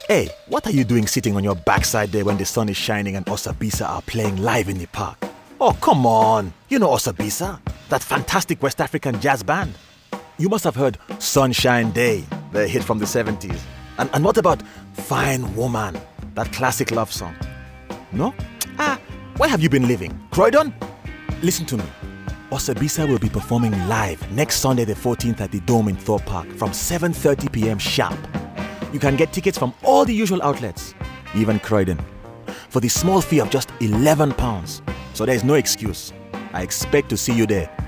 Hey, what are you doing sitting on your backside there when the sun is shining and Osabisa are playing live in the park? Oh, come on. You know Osabisa, that fantastic West African jazz band. You must have heard Sunshine Day, the hit from the 70s. And what about Fine Woman, that classic love song? No? Where have you been living? Croydon? Listen to me. Osabisa will be performing live next Sunday the 14th at the Dome in Thorpe Park from 7:30 p.m. sharp. You can get tickets from all the usual outlets, even Croydon, for the small fee of just £11. So there is no excuse. I expect to see you there.